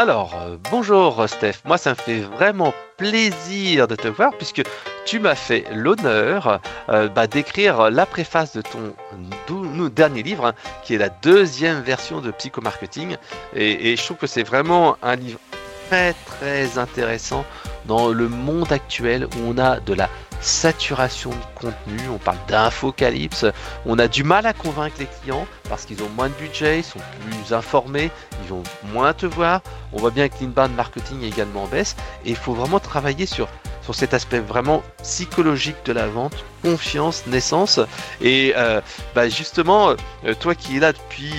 Alors, bonjour Steph, moi ça me fait vraiment plaisir de te voir puisque tu m'as fait l'honneur d'écrire la préface de ton dernier livre, hein, qui est la deuxième version de Psychomarketing. Et je trouve que c'est vraiment un livre très très intéressant dans le monde actuel où on a de la saturation de contenu, on parle d'infocalypse, on a du mal à convaincre les clients parce qu'ils ont moins de budget, ils sont plus informés, ils vont moins te voir. On voit bien que l'inbound marketing est également en baisse et il faut vraiment travailler sur cet aspect vraiment psychologique de la vente, confiance, naissance. Et justement, toi qui es là depuis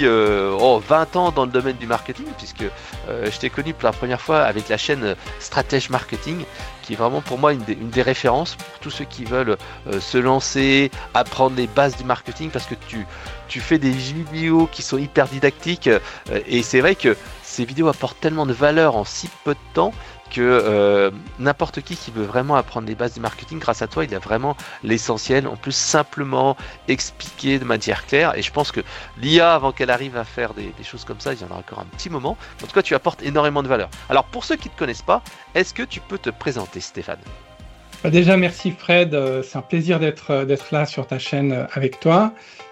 20 ans dans le domaine du marketing, puisque je t'ai connu pour la première fois avec la chaîne Stratège Marketing, qui est vraiment pour moi une des références pour tous ceux qui veulent se lancer, apprendre les bases du marketing, parce que tu fais des vidéos qui sont hyper didactiques et c'est vrai que ces vidéos apportent tellement de valeur en si peu de temps que n'importe qui veut vraiment apprendre les bases du marketing, grâce à toi, il a vraiment l'essentiel, en plus simplement expliqué de manière claire. Et je pense que l'IA, avant qu'elle arrive à faire des choses comme ça, il y en aura encore un petit moment. En tout cas, tu apportes énormément de valeur. Alors, pour ceux qui ne te connaissent pas, est-ce que tu peux te présenter, Stéphane ? Déjà, merci Fred, c'est un plaisir d'être là sur ta chaîne avec toi.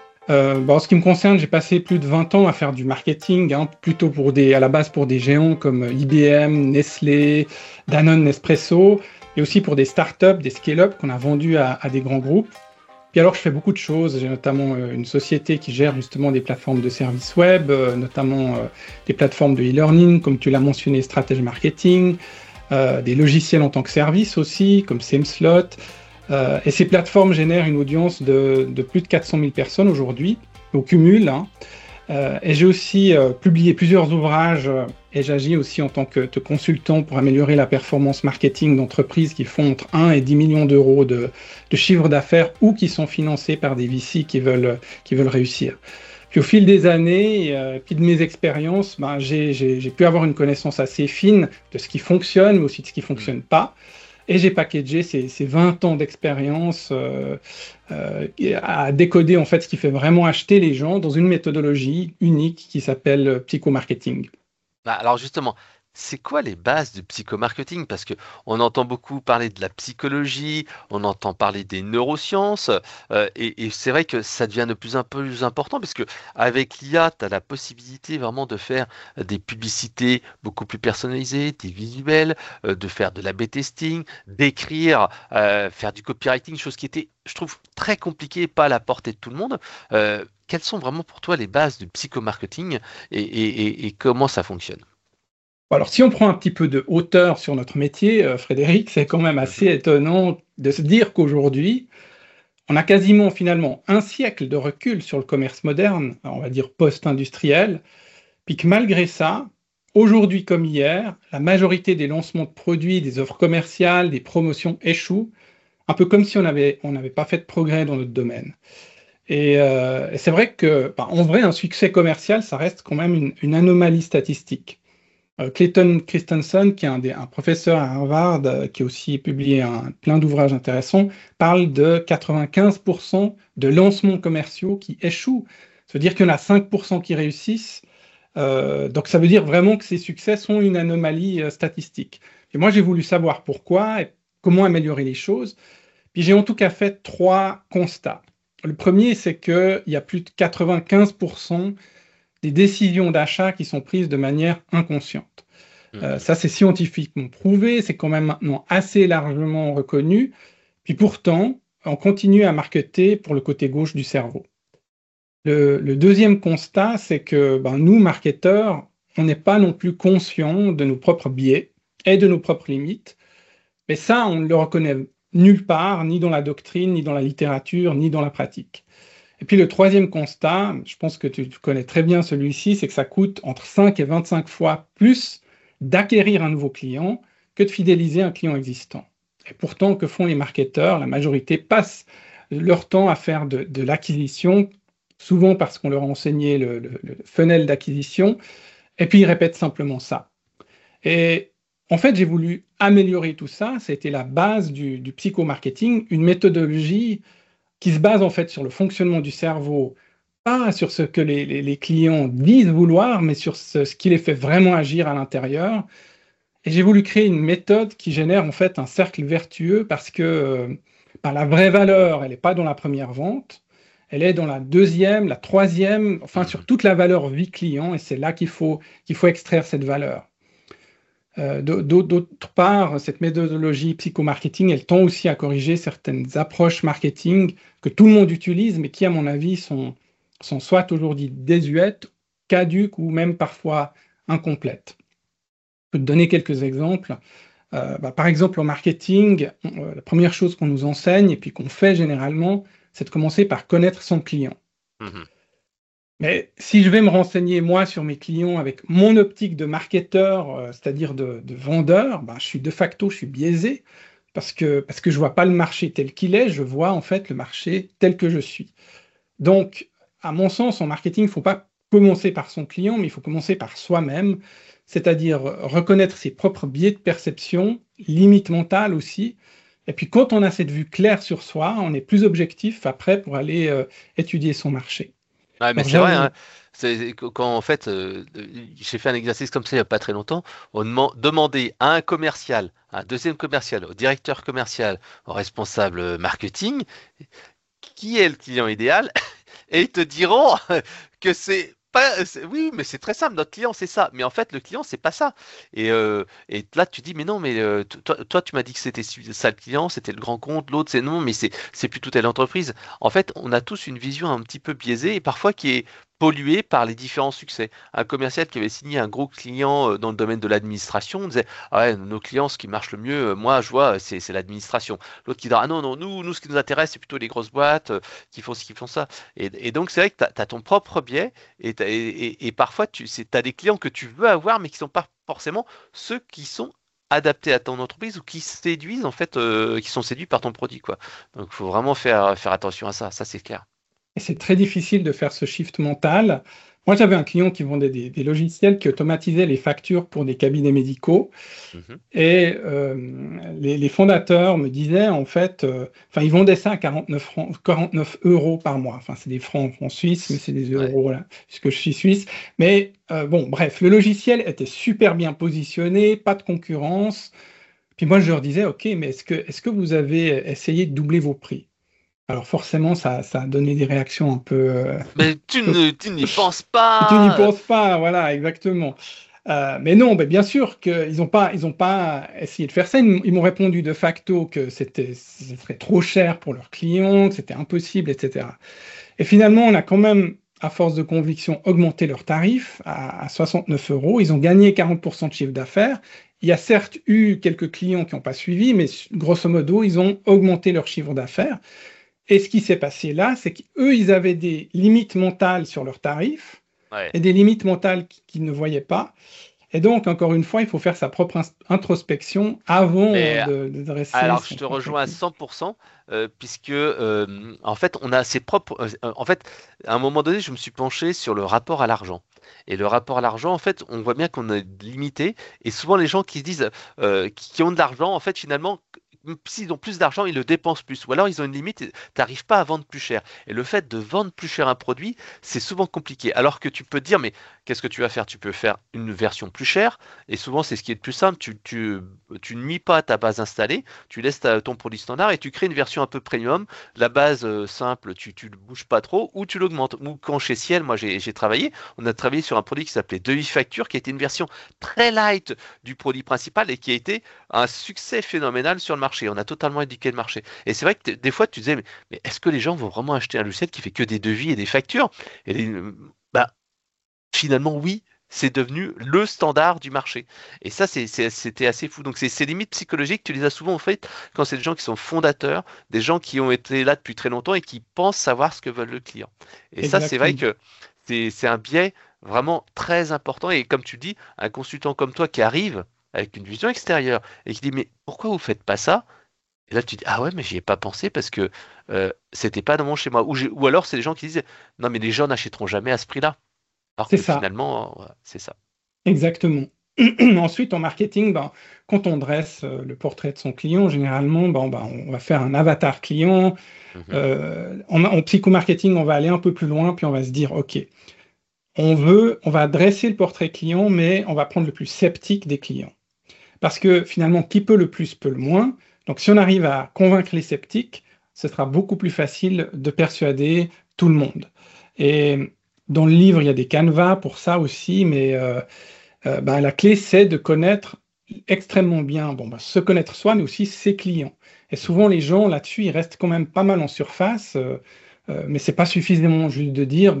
En ce qui me concerne, j'ai passé plus de 20 ans à faire du marketing, plutôt à la base pour des géants comme IBM, Nestlé, Danone, Nespresso, et aussi pour des startups, des scale-up qu'on a vendus à des grands groupes. Puis alors, je fais beaucoup de choses. J'ai notamment une société qui gère justement des plateformes de services web, notamment des plateformes de e-learning, comme tu l'as mentionné, Stratège Marketing, des logiciels en tant que service aussi, comme SameSlot. Et ces plateformes génèrent une audience de plus de 400 000 personnes aujourd'hui, au cumul. Et j'ai aussi publié plusieurs ouvrages et j'agis aussi en tant que consultant pour améliorer la performance marketing d'entreprises qui font entre 1 et 10 millions d'euros de chiffre d'affaires ou qui sont financées par des VC qui veulent réussir. Puis au fil des années, puis de mes expériences, j'ai pu avoir une connaissance assez fine de ce qui fonctionne, mais aussi de ce qui ne fonctionne pas. Et j'ai packagé ces 20 ans d'expérience à décoder en fait ce qui fait vraiment acheter les gens dans une méthodologie unique qui s'appelle psychomarketing. Alors justement, c'est quoi les bases du psychomarketing? Parce que on entend beaucoup parler de la psychologie, on entend parler des neurosciences, et c'est vrai que ça devient de plus en plus important, parce que avec l'IA, tu as la possibilité vraiment de faire des publicités beaucoup plus personnalisées, des visuels, de faire de l'A/B testing, d'écrire, faire du copywriting, chose qui était, je trouve, très compliquée, pas à la portée de tout le monde. Quelles sont vraiment pour toi les bases du psychomarketing et comment ça fonctionne? Alors, si on prend un petit peu de hauteur sur notre métier, Frédéric, c'est quand même assez étonnant de se dire qu'aujourd'hui, on a quasiment finalement un siècle de recul sur le commerce moderne, on va dire post-industriel, puis que malgré ça, aujourd'hui comme hier, la majorité des lancements de produits, des offres commerciales, des promotions échouent, un peu comme si on n'avait pas fait de progrès dans notre domaine. Et c'est vrai que, en vrai, un succès commercial, ça reste quand même une anomalie statistique. Clayton Christensen, qui est un professeur à Harvard, qui a aussi publié plein d'ouvrages intéressants, parle de 95% de lancements commerciaux qui échouent. Ça veut dire qu'il y en a 5% qui réussissent. Donc ça veut dire vraiment que ces succès sont une anomalie statistique. Et moi, j'ai voulu savoir pourquoi et comment améliorer les choses. Puis j'ai en tout cas fait 3 constats. Le premier, c'est qu'il y a plus de 95% des décisions d'achat qui sont prises de manière inconsciente. Ça, c'est scientifiquement prouvé, c'est quand même maintenant assez largement reconnu. Puis pourtant, on continue à marketer pour le côté gauche du cerveau. Le deuxième constat, c'est que nous, marketeurs, on n'est pas non plus conscients de nos propres biais et de nos propres limites. Mais ça, on ne le reconnaît nulle part, ni dans la doctrine, ni dans la littérature, ni dans la pratique. Et puis le troisième constat, je pense que tu connais très bien celui-ci, c'est que ça coûte entre 5 et 25 fois plus d'acquérir un nouveau client que de fidéliser un client existant. Et pourtant, que font les marketeurs? La majorité passent leur temps à faire de l'acquisition, souvent parce qu'on leur a enseigné le funnel d'acquisition, et puis ils répètent simplement ça. Et en fait, j'ai voulu améliorer tout ça, c'était la base du psychomarketing, une méthodologie qui se base en fait sur le fonctionnement du cerveau pas sur ce que les clients disent vouloir, mais sur ce qui les fait vraiment agir à l'intérieur. Et j'ai voulu créer une méthode qui génère en fait un cercle vertueux parce que ben, la vraie valeur, elle n'est pas dans la première vente, elle est dans la deuxième, la troisième, enfin sur toute la valeur vie client, et c'est là qu'il faut extraire cette valeur. D'autre part, cette méthodologie psychomarketing, elle tend aussi à corriger certaines approches marketing que tout le monde utilise, mais qui, à mon avis, sont soit aujourd'hui désuètes, caduques ou même parfois incomplètes. Je peux te donner quelques exemples. Par exemple, au marketing, la première chose qu'on nous enseigne et puis qu'on fait généralement, c'est de commencer par connaître son client. Mhm. Mais si je vais me renseigner, moi, sur mes clients avec mon optique de marketeur, c'est-à-dire de vendeur, ben, je suis biaisé parce que je ne vois pas le marché tel qu'il est, je vois en fait le marché tel que je suis. Donc, à mon sens, en marketing, il ne faut pas commencer par son client, mais il faut commencer par soi-même, c'est-à-dire reconnaître ses propres biais de perception, limites mentales aussi. Et puis, quand on a cette vue claire sur soi, on est plus objectif après pour aller étudier son marché. Ouais, mais Alors, c'est vrai, hein, j'avoue, quand en fait, j'ai fait un exercice comme ça il n'y a pas très longtemps, on demandait à un commercial, à un deuxième commercial, au directeur commercial, au responsable marketing, qui est le client idéal, et ils te diront que c'est pas. Oui, mais c'est très simple, notre client c'est ça. Mais en fait, le client c'est pas ça. Et là, tu dis, mais non, mais toi, tu m'as dit que c'était ça le client, c'était le grand compte, l'autre c'est non, mais c'est plutôt telle entreprise. En fait, on a tous une vision un petit peu biaisée et parfois qui est polluée par les différents succès. Un commercial qui avait signé un gros client dans le domaine de l'administration disait, ah ouais, nos clients, ce qui marche le mieux, moi, je vois, c'est l'administration. L'autre qui dit, ah non, non, nous, ce qui nous intéresse, c'est plutôt les grosses boîtes qui font ce qu'ils font ça. Et donc, c'est vrai que tu as ton propre biais et parfois, tu as des clients que tu veux avoir, mais qui sont pas forcément ceux qui sont adaptés à ton entreprise ou qui séduisent, en fait, qui sont séduits par ton produit, quoi. Donc, il faut vraiment faire attention à ça, c'est clair. et c'est très difficile de faire ce shift mental. Moi, j'avais un client qui vendait des logiciels qui automatisaient les factures pour des cabinets médicaux. Mhm. Et les fondateurs me disaient, en fait, enfin, ils vendaient ça à 49 euros par mois. Enfin, c'est des francs en Suisse, mais c'est des Ouais. euros, là, puisque je suis suisse. Mais bon, bref, le logiciel était super bien positionné, pas de concurrence. Puis moi, je leur disais, OK, mais est-ce que vous avez essayé de doubler vos prix? Alors forcément, ça a donné des réactions un peu... Mais tu n'y penses tu n'y pas. penses pas, voilà, exactement. Mais non, bien sûr qu'ils ont pas essayé de faire ça. Ils m'ont répondu de facto que ce serait trop cher pour leurs clients, que c'était impossible, etc. Et finalement, on a quand même, à force de conviction, augmenté leurs tarifs à 69 euros. Ils ont gagné 40% de chiffre d'affaires. Il y a certes eu quelques clients qui n'ont pas suivi, mais grosso modo, ils ont augmenté leur chiffre d'affaires. Et ce qui s'est passé là, c'est qu'eux, ils avaient des limites mentales sur leurs tarifs Ouais. et des limites mentales qu'ils ne voyaient pas. Et donc, encore une fois, il faut faire sa propre introspection avant Mais de dresser alors, je son te propre rejoins à étude. 100%, puisque en fait, on a ses propres. En fait, à un moment donné, je me suis penché sur le rapport à l'argent. Et le rapport à l'argent, en fait, on voit bien qu'on est limité. Et souvent, les gens qui se disent, qui ont de l'argent, en fait, finalement, s'ils ont plus d'argent, ils le dépensent plus. Ou alors, ils ont une limite, tu n'arrives pas à vendre plus cher. Et le fait de vendre plus cher un produit, c'est souvent compliqué. Alors que tu peux te dire, mais qu'est-ce que tu vas faire? Tu peux faire une version plus chère. Et souvent, c'est ce qui est le plus simple. Tu ne nuis pas à ta base installée, tu laisses ton produit standard et tu crées une version un peu premium. La base simple, tu ne bouges pas trop ou tu l'augmentes. Ou quand chez Ciel, moi j'ai travaillé, on a travaillé sur un produit qui s'appelait Devis Facture, qui était une version très light du produit principal et qui a été un succès phénoménal sur le marché. On a totalement éduqué le marché. Et c'est vrai que des fois, tu disais, mais est-ce que les gens vont vraiment acheter un logiciel qui fait que des devis et des factures? Et bah, finalement, oui, c'est devenu le standard du marché. Et ça, c'était assez fou. Donc, ces limites psychologiques, tu les as souvent en fait quand c'est des gens qui sont fondateurs, des gens qui ont été là depuis très longtemps et qui pensent savoir ce que veut le client. Et ça, c'est vrai Exactement. que c'est un biais vraiment très important. Et comme tu dis, un consultant comme toi qui arrive avec une vision extérieure et qui dit, mais pourquoi vous faites pas ça? Et là, tu dis, ah ouais, mais j'y ai pas pensé parce que c'était pas dans mon schéma. Ou alors, c'est des gens qui disent, non, mais les gens n'achèteront jamais à ce prix-là. Alors C'est que ça, finalement, c'est ça. exactement. Ensuite, en marketing, quand on dresse le portrait de son client, généralement, on va faire un avatar client. Mhm. En psychomarketing, on va aller un peu plus loin, puis on va se dire, OK, on va dresser le portrait client, mais on va prendre le plus sceptique des clients. Parce que finalement, qui peut le plus peut le moins. Donc, si on arrive à convaincre les sceptiques, ce sera beaucoup plus facile de persuader tout le monde. Et dans le livre, il y a des canevas pour ça aussi, mais la clé, c'est de connaître extrêmement bien, se connaître soi, mais aussi ses clients. Et souvent, Mhm. les gens là-dessus, ils restent quand même pas mal en surface, mais c'est pas suffisamment juste de dire,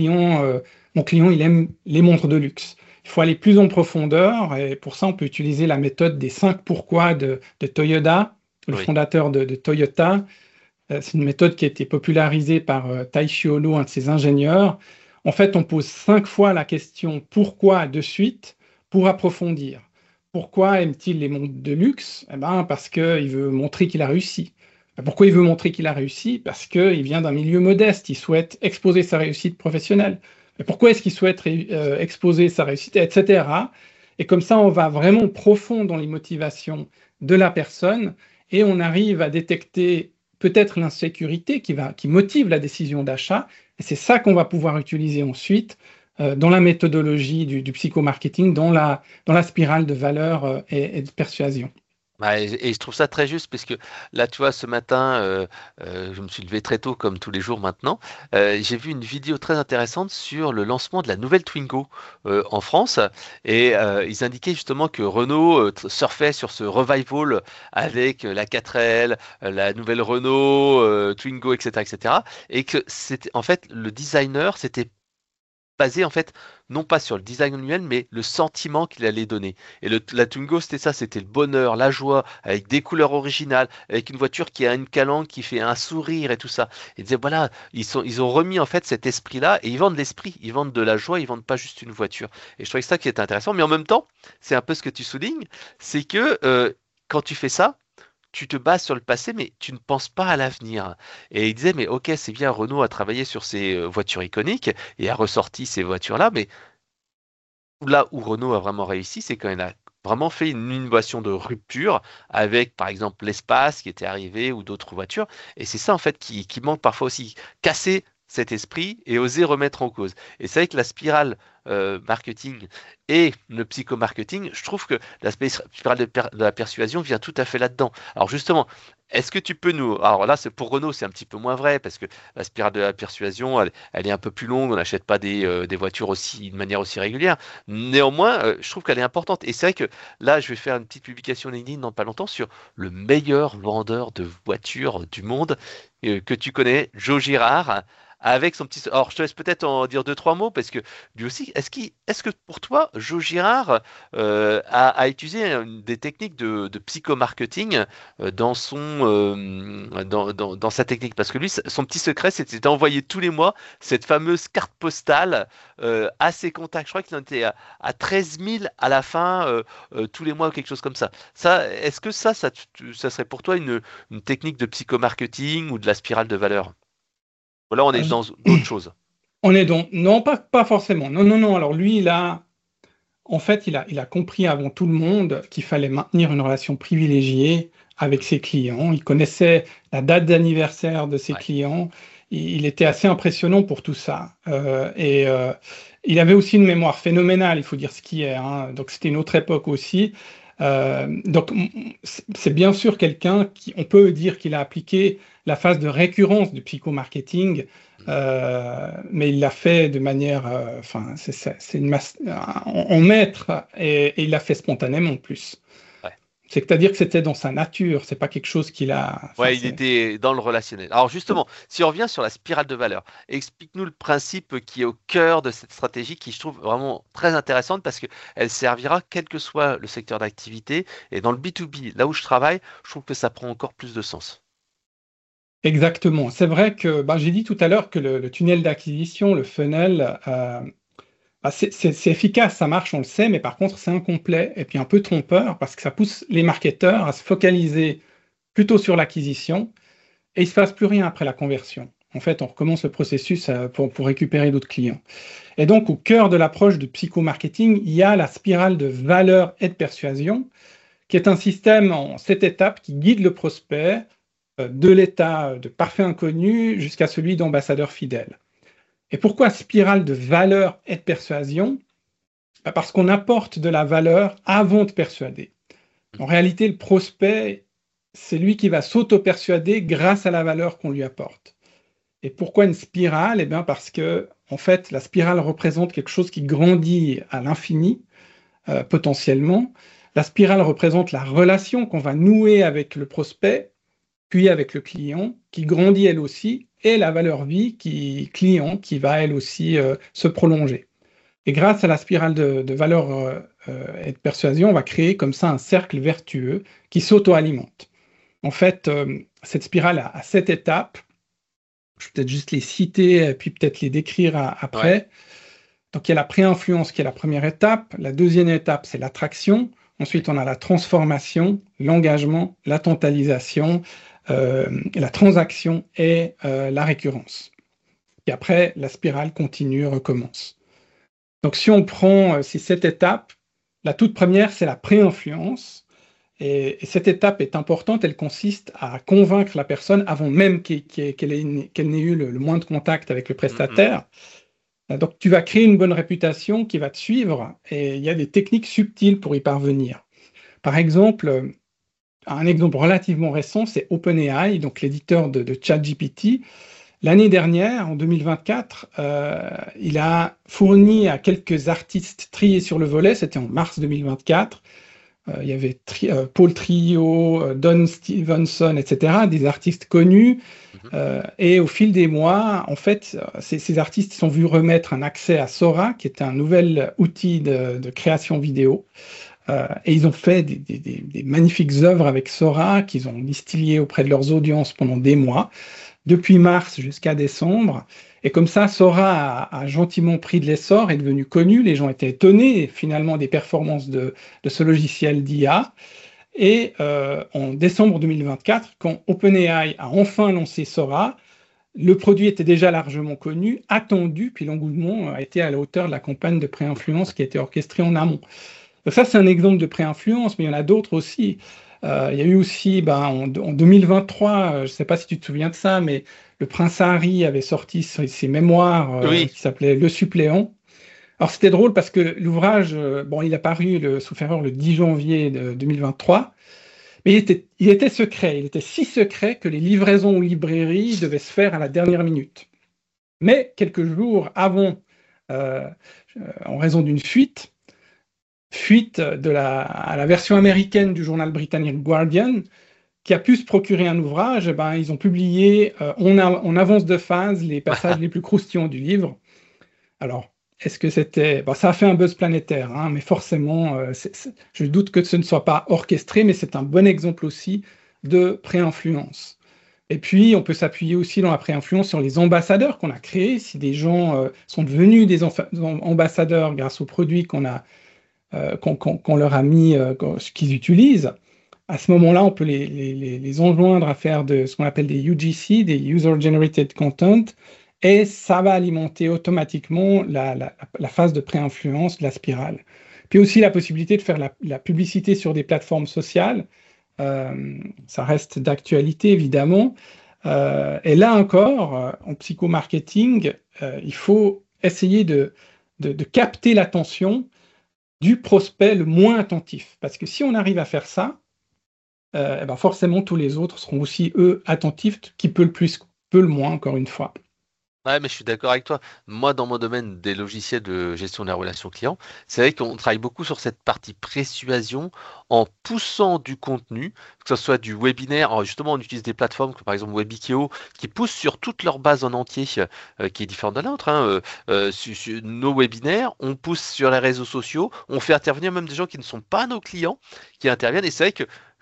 mon client, il aime les montres de luxe. Il faut aller plus en profondeur, et pour ça, on peut utiliser la méthode des 5 pourquoi de Toyoda, le Oui. fondateur de Toyota. C'est une méthode qui a été popularisée par Taishi Ohno, un de ses ingénieurs. En fait, on pose 5 fois la question pourquoi de suite pour approfondir. Pourquoi aime-t-il les montres de luxe? Eh ben, parce qu'il veut montrer qu'il a réussi. Pourquoi il veut montrer qu'il a réussi? Parce qu'il vient d'un milieu modeste, il souhaite exposer sa réussite professionnelle. Mais pourquoi est-ce qu'il souhaite exposer sa réussite, etc. Et comme ça, on va vraiment profond dans les motivations de la personne et on arrive à détecter peut-être l'insécurité qui motive la décision d'achat. Et c'est ça qu'on va pouvoir utiliser ensuite dans la méthodologie du psychomarketing, dans la spirale de valeur et de persuasion. Ouais, et je trouve ça très juste parce que là, tu vois, ce matin, je me suis levé très tôt comme tous les jours maintenant. J'ai vu une vidéo très intéressante sur le lancement de la nouvelle Twingo en France et ils indiquaient justement que Renault surfait sur ce revival avec la 4L, la nouvelle Renault, Twingo, etc., etc. Et que c'était en fait le designer, c'était basé en fait non pas sur le design annuel mais le sentiment qu'il allait donner. Et la Twingo c'était ça, c'était le bonheur, la joie, avec des couleurs originales, avec une voiture qui a une calandre qui fait un sourire et tout ça. Ils disaient voilà, ils ont remis en fait cet esprit-là et ils vendent l'esprit, ils vendent de la joie, ils vendent pas juste une voiture. Et je trouvais que ça qui était intéressant, mais en même temps, c'est un peu ce que tu soulignes, c'est que quand tu fais ça, tu te bases sur le passé, mais tu ne penses pas à l'avenir. Et il disait, mais ok, c'est bien, Renault a travaillé sur ses voitures iconiques et a ressorti ces voitures-là, mais là où Renault a vraiment réussi, c'est quand il a vraiment fait une innovation de rupture avec, par exemple, l'espace qui était arrivé ou d'autres voitures. Et c'est ça, en fait, qui manque parfois aussi. Casser cet esprit et oser remettre en cause. Et c'est vrai que la spirale marketing et le psychomarketing, je trouve que la spirale de la persuasion vient tout à fait là-dedans. Alors justement, est-ce que tu peux nous... Alors là, c'est pour Renault, c'est un petit peu moins vrai parce que la spirale de la persuasion, elle est un peu plus longue, on n'achète pas des voitures aussi, de manière aussi régulière. Néanmoins, je trouve qu'elle est importante. Et c'est vrai que là, je vais faire une petite publication LinkedIn dans pas longtemps sur le meilleur vendeur de voitures du monde que tu connais, Joe Girard, avec son petit... Alors, je te laisse peut-être en dire deux, trois mots, parce que lui aussi, est-ce que pour toi, Joe Girard a utilisé des techniques de psychomarketing dans sa technique? Parce que lui, son petit secret, c'était d'envoyer tous les mois cette fameuse carte postale à ses contacts. Je crois qu'il en était à 13 000 à la fin, tous les mois ou quelque chose comme ça. Est-ce que ça serait pour toi une technique de psychomarketing ou de la spirale de valeur? Là, on est dans d'autres choses. On est donc, non, pas forcément. Non, non, non. Alors lui, en fait, il a compris avant tout le monde qu'il fallait maintenir une relation privilégiée avec Mm. ses clients. Il connaissait la date d'anniversaire de ses Ouais. clients. Il était assez impressionnant pour tout ça. Il avait aussi une mémoire phénoménale, il faut dire ce qui est, hein. Donc c'était une autre époque aussi. C'est bien sûr quelqu'un qui, on peut dire qu'il a appliqué la phase de récurrence du psychomarketing, Mm. mais il l'a fait de manière, enfin, c'est en maître, et il l'a fait spontanément en plus. Ouais. C'est-à-dire que c'était dans sa nature, c'est pas quelque chose qu'il a. Enfin, Ouais, il était dans le relationnel. Alors justement, si on revient sur la spirale de valeur, explique-nous le principe qui est au cœur de cette stratégie qui je trouve vraiment très intéressante parce qu'elle servira quel que soit le secteur d'activité. Et dans le B2B, là où je travaille, je trouve que ça prend encore plus de sens. Exactement. C'est vrai que j'ai dit tout à l'heure que le tunnel d'acquisition, le funnel, c'est efficace, ça marche, on le sait, mais par contre c'est incomplet et puis un peu trompeur parce que ça pousse les marketeurs à se focaliser plutôt sur l'acquisition et il ne se passe plus rien après la conversion. En fait, on recommence le processus pour récupérer d'autres clients. Et donc, au cœur de l'approche de psychomarketing, il y a la spirale de valeur et de persuasion, qui est un système en 7 étapes qui guide le prospect de l'état de parfait inconnu jusqu'à celui d'ambassadeur fidèle. Et pourquoi spirale de valeur et de persuasion? Parce qu'on apporte de la valeur avant de persuader. En réalité, le prospect, c'est lui qui va s'auto-persuader grâce à la valeur qu'on lui apporte. Et pourquoi une spirale? Eh bien parce que, en fait, la spirale représente quelque chose qui grandit à l'infini, potentiellement. La spirale représente la relation qu'on va nouer avec le prospect, puis avec le client, qui grandit elle aussi, et la valeur vie client qui va elle aussi se prolonger. Et grâce à la spirale de valeur et de persuasion, on va créer comme ça un cercle vertueux qui s'auto-alimente. En fait, cette spirale a 7 étapes. Je vais peut-être juste les citer et puis peut-être les décrire après. Ouais. Donc il y a la pré-influence qui est la première étape. La deuxième étape, c'est l'attraction. Ensuite, on a la transformation, l'engagement, la totalisation, la transaction et la récurrence. Et après, la spirale continue, recommence. Donc si on prend ces 7 étapes, la toute première, c'est la pré-influence. Et cette étape est importante, elle consiste à convaincre la personne avant même qu'elle n'ait eu le moins de contact avec le prestataire. Donc tu vas créer une bonne réputation qui va te suivre et il y a des techniques subtiles pour y parvenir. Par exemple, un exemple relativement récent, c'est OpenAI, donc l'éditeur de ChatGPT. L'année dernière, en 2024, il a fourni à quelques artistes triés sur le volet, c'était en mars 2024, il y avait Paul Trio, Don Stevenson, etc., des artistes connus. Et au fil des mois, en fait, ces artistes sont vus remettre un accès à Sora, qui est un nouvel outil de création vidéo. Et ils ont fait des magnifiques œuvres avec Sora qu'ils ont distillées auprès de leurs audiences pendant des mois, depuis mars jusqu'à décembre. Et comme ça, Sora a gentiment pris de l'essor, est devenu connu. Les gens étaient étonnés finalement des performances de ce logiciel d'IA. Et en décembre 2024, quand OpenAI a enfin lancé Sora, le produit était déjà largement connu, attendu, puis l'engouement a été à la hauteur de la campagne de pré-influence qui a été orchestrée en amont. Donc ça, c'est un exemple de pré-influence, mais il y en a d'autres aussi. Il y a eu aussi, en 2023, je ne sais pas si tu te souviens de ça, mais le prince Harry avait sorti ses mémoires qui s'appelaient Le Suppléant. Alors c'était drôle parce que l'ouvrage, il a paru sauf erreur le 10 janvier 2023, mais il était secret. Il était si secret que les livraisons aux librairies devaient se faire à la dernière minute. Mais quelques jours avant, en raison d'une fuite à la version américaine du journal britannique Guardian, qui a pu se procurer un ouvrage, ils ont publié en avance de phase les passages les plus croustillants du livre. Alors, est-ce que c'était... ça a fait un buzz planétaire, mais forcément, je doute que ce ne soit pas orchestré, mais c'est un bon exemple aussi de pré-influence. Et puis, on peut s'appuyer aussi dans la pré-influence sur les ambassadeurs qu'on a créés. Si des gens sont devenus des ambassadeurs grâce aux produits qu'on leur a mis, qu'ils utilisent, à ce moment-là, on peut les enjoindre à faire de ce qu'on appelle des UGC, des User Generated Content, et ça va alimenter automatiquement la phase de pré-influence de la spirale. Puis aussi la possibilité de faire la publicité sur des plateformes sociales, ça reste d'actualité évidemment. Et là encore, en psychomarketing, il faut essayer de capter l'attention du prospect le moins attentif. Parce que si on arrive à faire ça, forcément tous les autres seront aussi, eux, attentifs, qui peut le plus, peut le moins, encore une fois. Ouais, mais je suis d'accord avec toi. Moi, dans mon domaine des logiciels de gestion des relations clients, c'est vrai qu'on travaille beaucoup sur cette partie persuasion en poussant du contenu, que ce soit du webinaire. Alors justement, on utilise des plateformes comme par exemple Webikio qui poussent sur toute leur base en entier, qui est différente de la nôtre. Sur nos webinaires, on pousse sur les réseaux sociaux, on fait intervenir même des gens qui ne sont pas nos clients, qui interviennent. Et c'est vrai que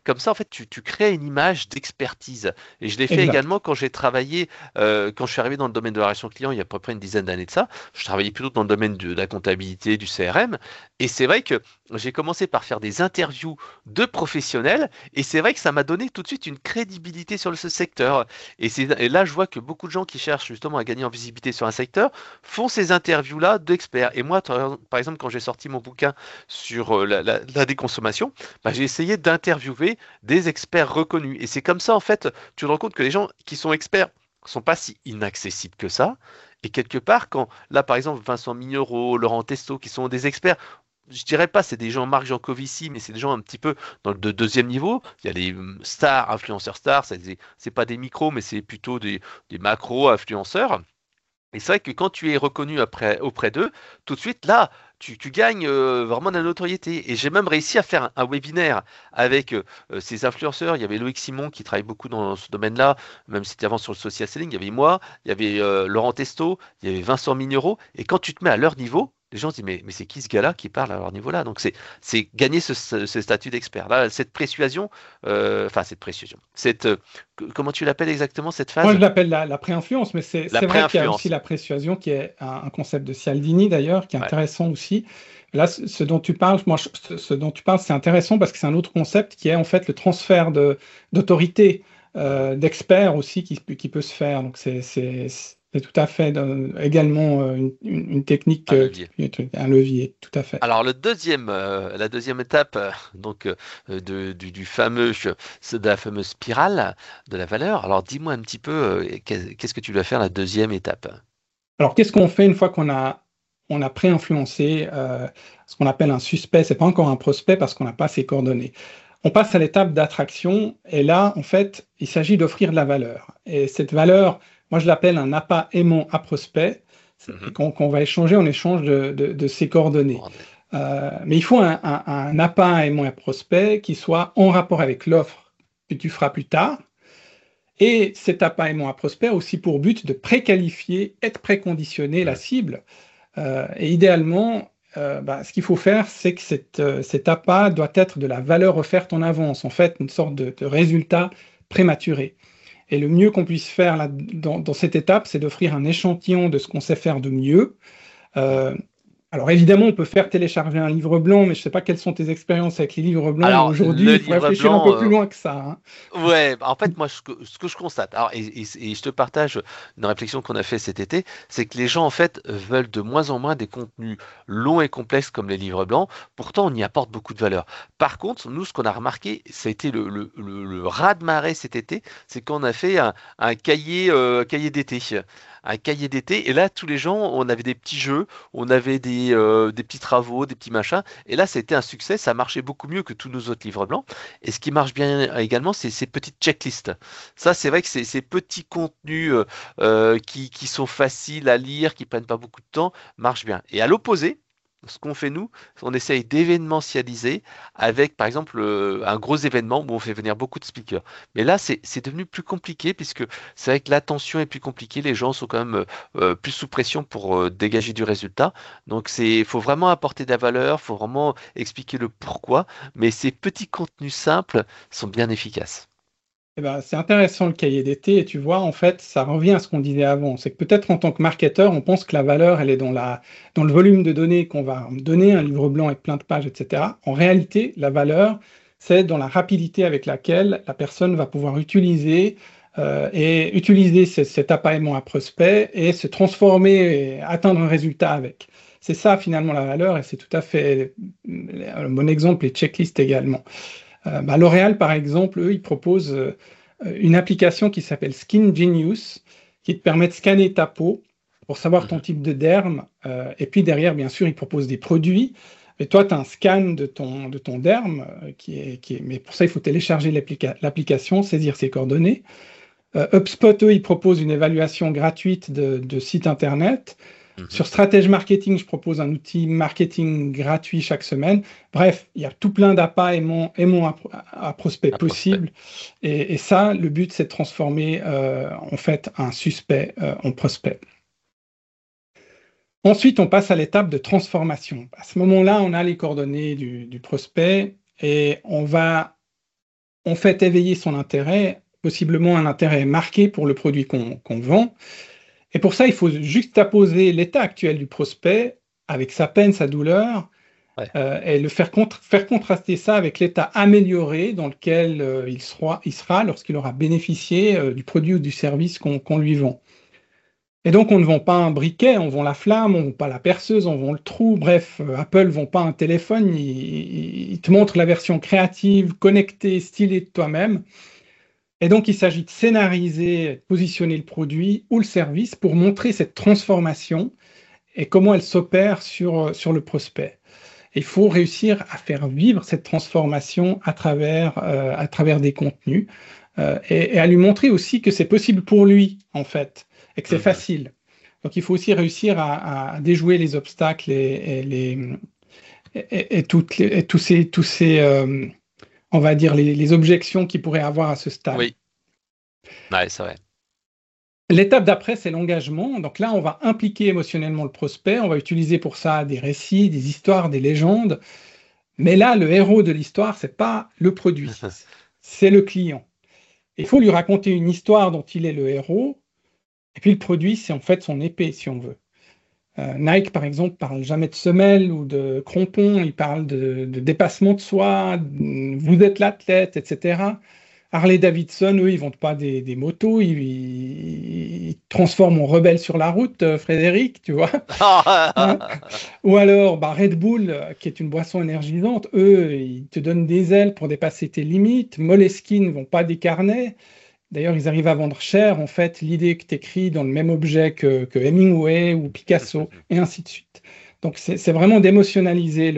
comme ça, en fait, tu crées une image d'expertise. Et je l'ai fait Exact. également quand j'ai travaillé, quand je suis arrivé dans le domaine de la relation client il y a à peu près une dizaine d'années de ça. Je travaillais plutôt dans le domaine de la comptabilité, du CRM. Et c'est vrai que j'ai commencé par faire des interviews de professionnels. Et c'est vrai que ça m'a donné tout de suite une crédibilité sur ce secteur. Et là, je vois que beaucoup de gens qui cherchent justement à gagner en visibilité sur un secteur font ces interviews-là d'experts. Et moi, par exemple, quand j'ai sorti mon bouquin sur la déconsommation, bah, j'ai essayé d'interviewer des experts reconnus. Et c'est comme ça, en fait, tu te rends compte que les gens qui sont experts sont pas si inaccessibles que ça. Et quelque part, quand là, par exemple, Vincent Mignereau, Laurent Testo, qui sont des experts, je dirais pas, c'est des gens Marc Jancovici, mais c'est des gens un petit peu dans le deuxième niveau. Il y a les stars, influenceurs stars, c'est pas des micros, mais c'est plutôt des macro influenceurs. Et c'est vrai que quand tu es reconnu auprès d'eux, tout de suite, là, tu gagnes vraiment de la notoriété. Et j'ai même réussi à faire un webinaire avec ces influenceurs. Il y avait Loïc Simon qui travaille beaucoup dans ce domaine-là, même si c'était avant sur le social selling. Il y avait moi, il y avait Laurent Testo, il y avait Vincent Mignereau. Et quand tu te mets à leur niveau, les gens se disent, mais c'est qui ce gars-là qui parle à leur niveau-là? Donc c'est gagner ce statut d'expert. Là, cette persuasion, enfin cette persuasion, comment tu l'appelles exactement cette Moi, phase? je l'appelle la pré-influence, mais La c'est vrai qu'il y a aussi pré-influence. la persuasion qui est un concept de Cialdini d'ailleurs, qui est Ouais. intéressant aussi. Là, ce dont tu parles, ce dont tu parles, c'est intéressant parce que c'est un autre concept qui est en fait le transfert d'autorité, Mhm. d'experts aussi qui peut se faire. Donc, c'est tout à fait également une technique, Un levier. un levier, tout à fait. Alors la deuxième étape donc du fameux de la fameuse spirale de la valeur. Alors dis-moi un petit peu qu'est-ce que tu dois faire la deuxième étape? Alors, qu'est-ce qu'on fait une fois on a pré-influencé ce qu'on appelle un suspect? C'est pas encore un prospect parce qu'on n'a pas ses coordonnées. On passe à l'étape d'attraction et là, en fait, il s'agit d'offrir de la valeur. Et cette valeur, moi, je l'appelle un appât aimant à prospect. Et Mhm. qu'on va échanger en échange de ses coordonnées. Coordonnées. Mais il faut un appât aimant à prospect qui soit en rapport avec l'offre que tu feras plus tard. Et cet appareillement à prospect a aussi pour but de préqualifier et de préconditionner la Mhm. cible. Et idéalement, ce qu'il faut faire, c'est que cet appât doit être de la valeur offerte en avance, en fait, une sorte de résultat prématuré. Et le mieux qu'on puisse faire là, dans cette étape, c'est d'offrir un échantillon de ce qu'on sait faire de mieux. Mhm. Euh, alors évidemment, on peut faire télécharger un livre blanc, mais je ne sais pas quelles sont tes expériences avec les livres blancs, mais Alors aujourd'hui, le il faut livre réfléchir un blanc, peu plus loin que ça, hein. ouais, bah, en fait, moi, ce que je constate, alors, et je te partage une réflexion qu'on a fait cet été, c'est que les gens, en fait, veulent de moins en moins des contenus longs et complexes comme les livres blancs. Pourtant, on y apporte beaucoup de valeur. Par contre, nous, ce qu'on a remarqué, ça a été le raz-de-marée cet été, c'est qu'on a fait un cahier d'été. Un cahier d'été, et là, tous les gens, on avait des petits jeux, on avait des petits travaux, des petits machins, et là, c'était un succès, ça marchait beaucoup mieux que tous nos autres livres blancs. Et ce qui marche bien également, c'est ces petites checklists. Ça, c'est vrai que ces petits contenus qui sont faciles à lire, qui prennent pas beaucoup de temps, marchent bien. Et à l'opposé, ce qu'on fait nous, on essaye d'événementialiser avec, par exemple, un gros événement où on fait venir beaucoup de speakers. Mais là, c'est devenu plus compliqué puisque c'est vrai que l'attention est plus compliquée, les gens sont quand même plus sous pression pour dégager du résultat. Donc, faut vraiment apporter de la valeur, faut vraiment expliquer le pourquoi. Mais ces petits contenus simples sont bien efficaces. Eh ben, c'est intéressant le cahier d'été et tu vois, en fait, ça revient à ce qu'on disait avant. C'est que peut-être en tant que marketeur, on pense que la valeur, elle est dans le volume de données qu'on va donner, un Mhm. livre blanc avec plein de pages, etc. En réalité, la valeur, c'est dans la rapidité avec laquelle la personne va pouvoir utiliser cet appareillement à prospect et se transformer et atteindre un résultat avec. C'est ça finalement la valeur et c'est tout à fait un bon exemple, les checklists également. L'Oréal, par exemple, eux, ils proposent une application qui s'appelle Skin Genius, qui te permet de scanner ta peau pour savoir ton Mhm. type de derme. Et puis derrière, bien sûr, ils proposent des produits. Et toi, tu as un scan de ton derme, mais pour ça, il faut télécharger l'application, saisir ses coordonnées. HubSpot, eux, ils proposent une évaluation gratuite de sites Internet. Mhm. Sur Stratège Marketing, je propose un outil marketing gratuit chaque semaine. Bref, il y a tout plein d'appâts aimants à prospect Un prospect. possible. Et ça, le but, c'est de transformer en fait un suspect en prospect. Ensuite, on passe à l'étape de transformation. À ce moment-là, on a les coordonnées du prospect et on va on fait éveiller son intérêt, possiblement un intérêt marqué pour le produit qu'on vend. Et pour ça, il faut juxtaposer l'état actuel du prospect avec sa peine, sa douleur, Ouais. et faire contraster ça avec l'état amélioré dans lequel il sera lorsqu'il aura bénéficié du produit ou du service qu'on lui vend. Et donc, on ne vend pas un briquet, on vend la flamme, on ne vend pas la perceuse, on vend le trou. Bref, Apple ne vend pas un téléphone, il te montre la version créative, connectée, stylée de toi-même. Et donc, il s'agit de scénariser, de positionner le produit ou le service pour montrer cette transformation et comment elle s'opère sur le prospect. Et il faut réussir à faire vivre cette transformation à travers des contenus et à lui montrer aussi que c'est possible pour lui, en fait, et que c'est facile. Donc, il faut aussi réussir à déjouer les obstacles et tous ces on va dire, les objections qu'il pourrait avoir à ce stade. Oui, ouais, c'est vrai. L'étape d'après, c'est l'engagement. Donc là, on va impliquer émotionnellement le prospect. On va utiliser pour ça des récits, des histoires, des légendes. Mais là, le héros de l'histoire, c'est pas le produit, c'est le client. Il faut lui raconter une histoire dont il est le héros. Et puis le produit, c'est en fait son épée, si on veut. Nike, par exemple, parle jamais de semelle ou de crampon. Il parle de dépassement de soi. Vous êtes l'athlète, etc. Harley-Davidson, eux, ils vendent pas des motos, ils transforment en rebelle sur la route, Frédéric, tu vois. Hein. Ou alors, Red Bull, qui est une boisson énergisante, eux, ils te donnent des ailes pour dépasser tes limites. Moleskine ne vont pas des carnets. D'ailleurs, ils arrivent à vendre cher, en fait, l'idée que tu écris dans le même objet que Hemingway ou Picasso, et ainsi de suite. Donc, c'est vraiment d'émotionnaliser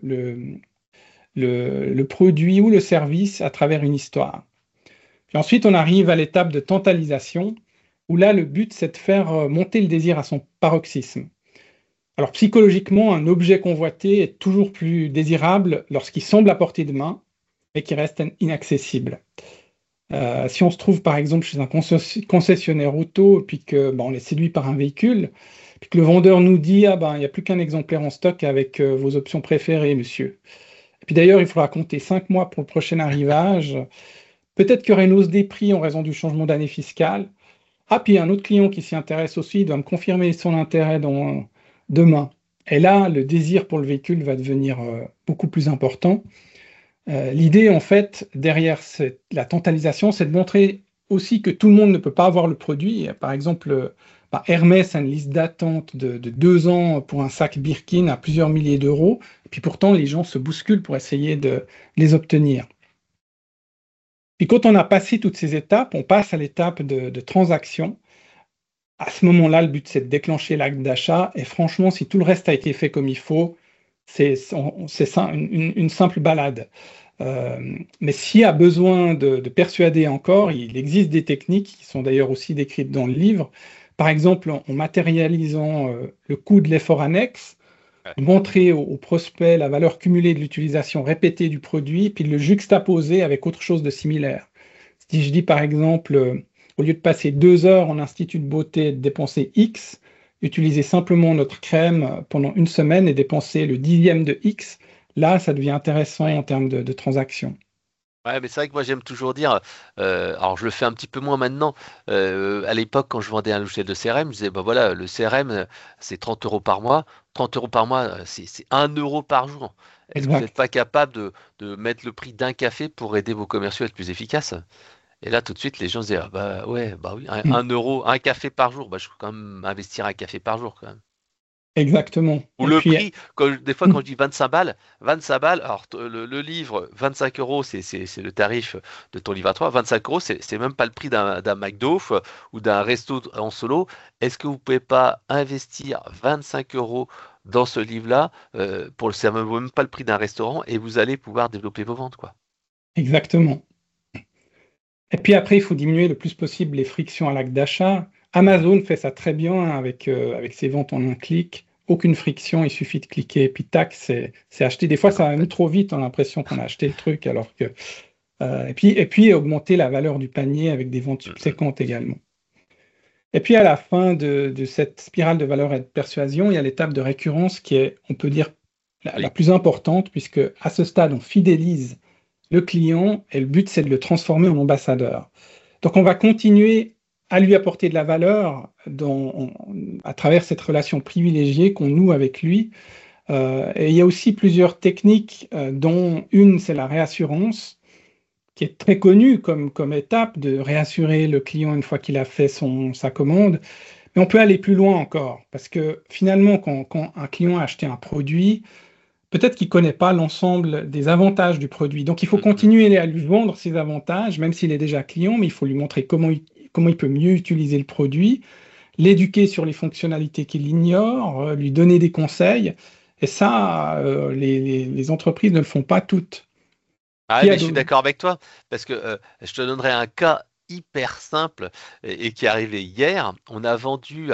le produit ou le service à travers une histoire. Puis ensuite, on arrive à l'étape de tantalisation, où là, le but, c'est de faire monter le désir à son paroxysme. Alors, psychologiquement, un objet convoité est toujours plus désirable lorsqu'il semble à portée de main, mais qui reste inaccessible. Si on se trouve, par exemple, chez un concessionnaire auto, puis que on est séduit par un véhicule, puis que le vendeur nous dit « Ah il n'y a plus qu'un exemplaire en stock avec vos options préférées, monsieur. » Et puis d'ailleurs, il faudra compter 5 mois pour le prochain arrivage. Peut-être qu'il y aurait une hausse des prix en raison du changement d'année fiscale. Ah, puis un autre client qui s'y intéresse aussi, il doit me confirmer son intérêt demain. Et là, le désir pour le véhicule va devenir beaucoup plus important. L'idée, en fait, derrière la tantalisation, c'est de montrer aussi que tout le monde ne peut pas avoir le produit. Par exemple, Hermès a une liste d'attente de 2 ans pour un sac Birkin à plusieurs milliers d'euros. Et puis pourtant, les gens se bousculent pour essayer de les obtenir. Puis quand on a passé toutes ces étapes, on passe à l'étape de transaction. À ce moment-là, le but, c'est de déclencher l'acte d'achat. Et franchement, si tout le reste a été fait comme il faut, c'est une simple balade. Mais s'il y a besoin de persuader encore, il existe des techniques qui sont d'ailleurs aussi décrites dans le livre. Par exemple, en matérialisant le coût de l'effort annexe, montrer au prospect la valeur cumulée de l'utilisation répétée du produit, puis le juxtaposer avec autre chose de similaire. Si je dis par exemple, au lieu de passer 2 heures en institut de beauté et de dépenser X, utiliser simplement notre crème pendant 1 semaine et dépenser le 10e de X, là, ça devient intéressant en termes de transactions. Ouais, mais c'est vrai que moi j'aime toujours dire, alors je le fais un petit peu moins maintenant, à l'époque quand je vendais un logiciel de CRM, je disais, bah voilà, le CRM c'est 30 euros par mois, 30 euros par mois c'est 1 euro par jour. Est-ce que vous n'êtes Exact. pas capable de mettre le prix d'un café pour aider vos commerciaux à être plus efficaces? Et là tout de suite les gens se disent, ah bah ouais, bah oui, Mm. 1 euro, un café par jour, bah je peux quand même investir un café par jour quand même. Exactement. Ou Et le puis, prix, des fois quand je dis 25 balles, alors le livre, 25 euros, c'est le tarif de ton livre à toi. 25 euros, c'est même pas le prix d'un McDo ou d'un resto en solo. Est-ce que vous pouvez pas investir 25 euros dans ce livre-là ça ne vaut même pas le prix d'un restaurant et vous allez pouvoir développer vos ventes, quoi. exactement. Et puis après, il faut diminuer le plus possible les frictions à l'acte d'achat. Amazon fait ça très bien hein, avec ses ventes en un clic. Aucune friction, il suffit de cliquer, et puis tac, c'est acheté. Des fois, ça va même trop vite, on a l'impression qu'on a acheté le truc, alors que. Et puis augmenter la valeur du panier avec des ventes subséquentes également. Et puis à la fin de cette spirale de valeur et de persuasion, il y a l'étape de récurrence qui est, on peut dire, la Oui. plus importante, puisque à ce stade, on fidélise le client et le but, c'est de le transformer en ambassadeur. Donc, on va continuer à lui apporter de la valeur à travers cette relation privilégiée qu'on noue avec lui. Et il y a aussi plusieurs techniques, dont une, c'est la réassurance, qui est très connue comme étape de réassurer le client une fois qu'il a fait sa commande. Mais on peut aller plus loin encore, parce que finalement, quand un client a acheté un produit, peut-être qu'il ne connaît pas l'ensemble des avantages du produit. Donc, il faut Mhm. continuer à lui vendre ses avantages, même s'il est déjà client, mais il faut lui montrer comment il peut mieux utiliser le produit, l'éduquer sur les fonctionnalités qu'il ignore, lui donner des conseils. Et ça, les entreprises ne le font pas toutes. Ah, Qui a mais je suis d'autres? d'accord avec toi, parce que je te donnerai un cas hyper simple et qui est arrivé hier. On a vendu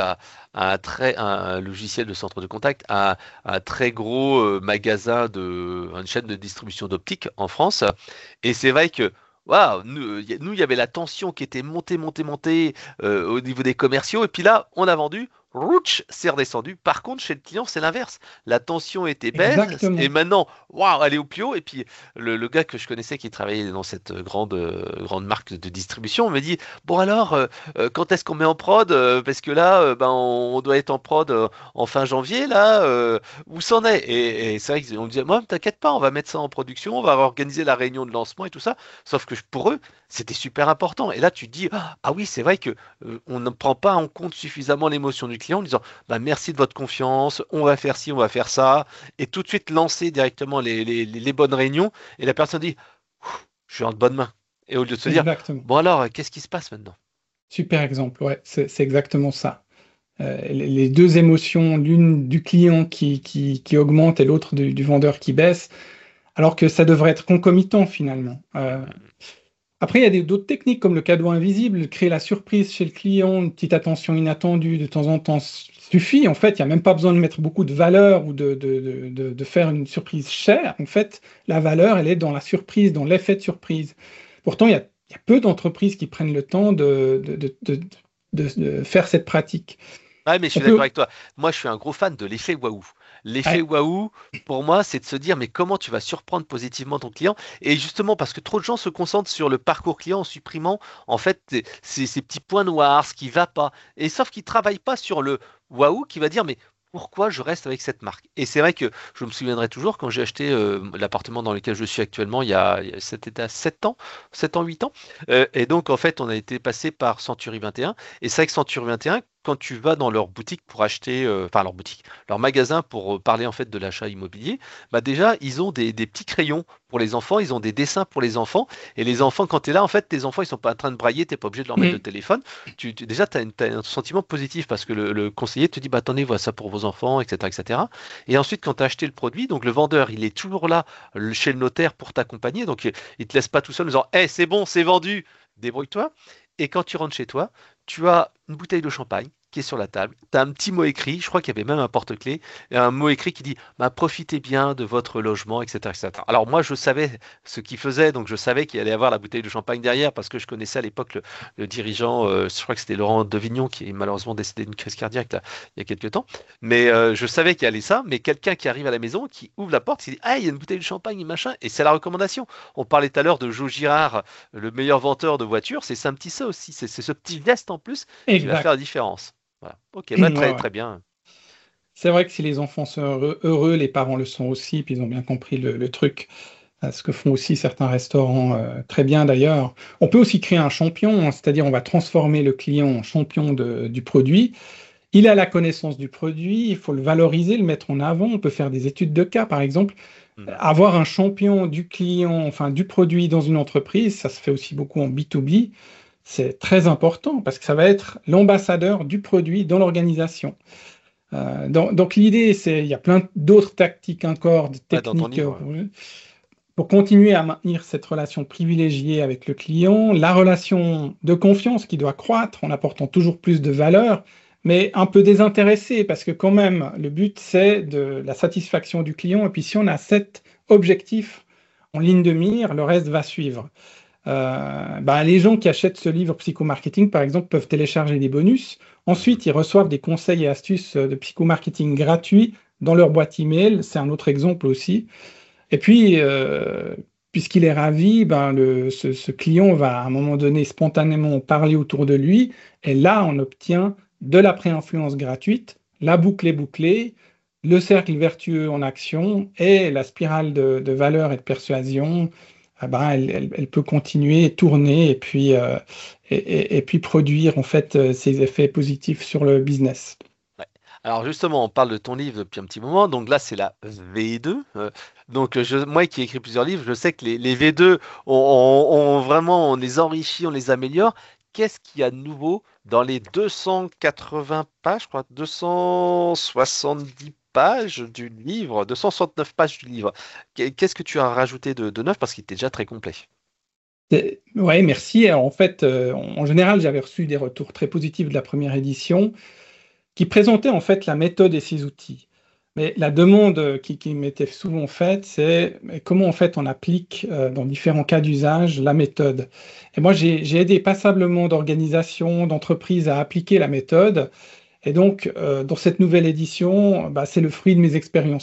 un logiciel de centre de contact à un très gros magasin une chaîne de distribution d'optique en France. Et c'est vrai que waouh, nous, il y avait la tension qui était montée, montée, montée au niveau des commerciaux. Et puis là, on a vendu. Rouch, c'est redescendu. Par contre, chez le client, c'est l'inverse. La tension était baisse et Exactement. maintenant, waouh, elle est au plus haut. Et puis, le gars que je connaissais qui travaillait dans cette grande marque de distribution me dit, bon alors, quand est-ce qu'on met en prod? Parce que là, ben, on doit être en prod en fin janvier, là, où c'en est? Et c'est vrai qu'on me disait, moi, t'inquiète pas, on va mettre ça en production, on va organiser la réunion de lancement et tout ça. Sauf que pour eux, c'était super important. Et là, tu te dis, ah oui, c'est vrai que on ne prend pas en compte suffisamment l'émotion du client en disant, bah, merci de votre confiance, on va faire ci, on va faire ça, et tout de suite lancer directement les bonnes réunions. Et la personne dit, je suis en de bonnes mains. Et au lieu de se dire, Exactement. bon alors, qu'est-ce qui se passe maintenant? Super exemple. Ouais, c'est exactement ça. Les deux émotions, l'une du client qui augmente et l'autre du vendeur qui baisse, alors que ça devrait être concomitant finalement. Après, il y a d'autres techniques comme le cadeau invisible, créer la surprise chez le client, une petite attention inattendue de temps en temps suffit. En fait, il n'y a même pas besoin de mettre beaucoup de valeur ou de faire une surprise chère. En fait, la valeur, elle est dans la surprise, dans l'effet de surprise. Pourtant, il y a peu d'entreprises qui prennent le temps de faire cette pratique. Ouais, mais je On suis d'accord peut, avec toi. Moi, je suis un gros fan de l'effet waouh. L'effet ouais, waouh, pour moi, c'est de se dire, mais comment tu vas surprendre positivement ton client? Et justement, parce que trop de gens se concentrent sur le parcours client en supprimant, en fait, ces petits points noirs, ce qui va pas. Et sauf qu'ils travaillent pas sur le waouh qui va dire, mais pourquoi je reste avec cette marque? Et c'est vrai que je me souviendrai toujours quand j'ai acheté l'appartement dans lequel je suis actuellement, c'était à 7 ans, 7 ans, 8 ans. Et donc, en fait, on a été passé par Century 21. Et c'est vrai que Century 21, quand tu vas dans leur boutique pour acheter, enfin leur boutique, leur magasin pour parler en fait de l'achat immobilier, bah déjà ils ont des petits crayons pour les enfants, ils ont des dessins pour les enfants, et les enfants quand tu es là en fait tes enfants ils sont pas en train de brailler, t'es pas obligé de leur mettre le mm, téléphone, déjà t'as un sentiment positif parce que le conseiller te dit bah attendez voilà ça pour vos enfants, etc., etc. Et ensuite quand tu as acheté le produit, donc le vendeur il est toujours là chez le notaire pour t'accompagner, donc il te laisse pas tout seul en disant hey, c'est bon c'est vendu, débrouille-toi. Et quand tu rentres chez toi, tu as une bouteille de champagne qui est sur la table. Tu as un petit mot écrit, je crois qu'il y avait même un porte-clés, et un mot écrit qui dit bah, profitez bien de votre logement, etc., etc. Alors moi, je savais ce qu'il faisait, donc je savais qu'il allait avoir la bouteille de champagne derrière, parce que je connaissais à l'époque le dirigeant, je crois que c'était Laurent Devignon, qui est malheureusement décédé d'une crise cardiaque là, il y a quelques temps. Mais je savais qu'il y allait ça, mais quelqu'un qui arrive à la maison, qui ouvre la porte, qui dit ah, il y a une bouteille de champagne, machin, et c'est la recommandation. On parlait tout à l'heure de Joe Girard, le meilleur venteur de voitures, c'est un petit ça aussi, c'est ce petit geste en plus qui va faire exact. la différence. Voilà. Ok, bah Ouais, très ouais. très bien. C'est vrai que si les enfants sont heureux, les parents le sont aussi, puis ils ont bien compris le truc. Ce que font aussi certains restaurants, très bien d'ailleurs. On peut aussi créer un champion, hein, c'est-à-dire on va transformer le client en champion du produit. Il a la connaissance du produit, il faut le valoriser, le mettre en avant. On peut faire des études de cas, par exemple. Mhm. Avoir un champion du client, enfin du produit dans une entreprise, ça se fait aussi beaucoup en B2B. C'est très important parce que ça va être l'ambassadeur du produit dans l'organisation. Donc l'idée, il y a plein d'autres tactiques encore, de Ouais, dans ton techniques, livre. pour continuer à maintenir cette relation privilégiée avec le client, la relation de confiance qui doit croître en apportant toujours plus de valeur, mais un peu désintéressée, parce que quand même, le but, c'est de la satisfaction du client. Et puis si on a cet objectif en ligne de mire, le reste va suivre. Les gens qui achètent ce livre psychomarketing, par exemple, peuvent télécharger des bonus. Mhm. Ensuite, ils reçoivent des conseils et astuces de psychomarketing gratuits dans leur boîte email. C'est un autre exemple aussi. Et puis, puisqu'il est ravi, ben, ce client va à un moment donné spontanément parler autour de lui, et là, on obtient de la pré-influence gratuite, la boucle est bouclée, le cercle vertueux en action, et la spirale de valeur et de persuasion, ben, elle peut continuer, tourner, et puis produire en fait ses effets positifs sur le business. Ouais. Alors justement, on parle de ton livre depuis un petit moment, donc là c'est la V2. Donc moi qui ai écrit plusieurs livres, je sais que les V2, vraiment, on les enrichit, on les améliore. Qu'est-ce qu'il y a de nouveau dans les 280 pages, je crois, 270 pages du livre, 269 pages du livre? Qu'est-ce que tu as rajouté de neuf parce qu'il était déjà très complet? Ouais, merci. Alors, en fait, en général, j'avais reçu des retours très positifs de la première édition qui présentait en fait la méthode et ses outils. Mais la demande qui m'était souvent faite, c'est mais comment en fait on applique dans différents cas d'usage la méthode. Et moi, j'ai aidé passablement d'organisations, d'entreprises à appliquer la méthode. Et donc, dans cette nouvelle édition, bah, c'est le fruit de